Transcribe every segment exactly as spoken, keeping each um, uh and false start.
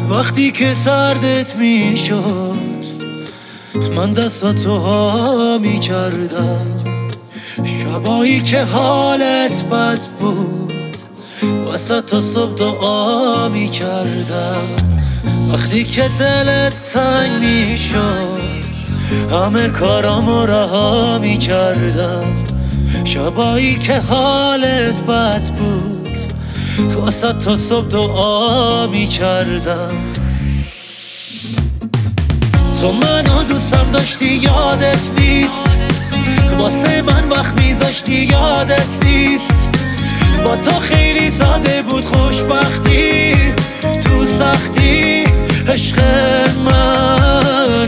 وقتی که سردت میشد من دستاتو ها میکردم، شبایی که حالت بد بود واسه تا صبح دعا میکردم. وقتی که دلت تنگ میشد همه کارامو رها میکردم، شبایی که حالت بد بود واسه تا صبح دعا میکردم. تو منو دوستم داشتی یادت نیست، واسه من وقت میذاشتی یادت نیست. با تو خیلی ساده بود خوشبختی تو سختی عشق من.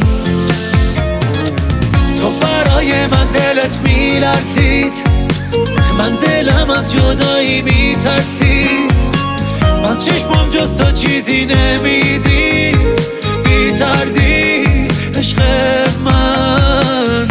تو برای من دلت میلرزید، من دلم از جدایی میترسید. من چشمم جز تو چیزی نمیدید، بی‌تردید عشق من.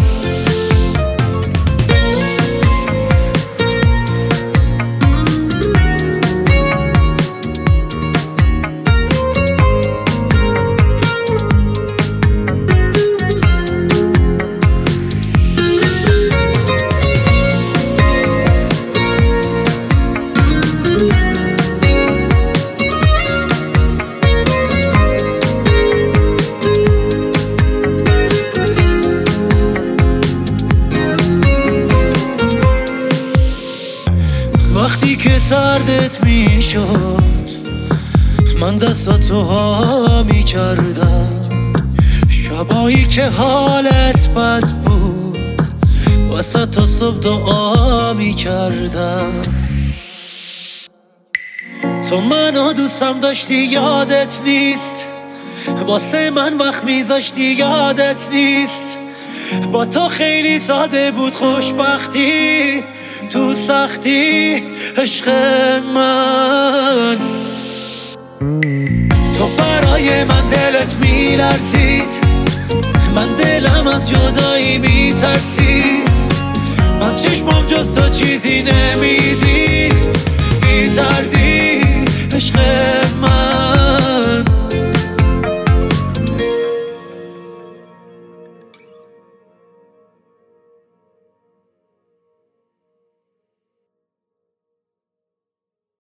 وقتی که سردت میشد من دستاتو ها میکردم، شبایی که حالت بد بود واسه تا صبح دعا میکردم. تو منو دوستم داشتی یادت نیست، واسه من وقت میذاشتی یادت نیست. با تو خیلی ساده بود خوشبختی تو سختی عشق من. تو برای من دلت میلرزید، من دلم از جدایی میترسید. من چشمم جز تو چیزی نمیدید، بی‌تردید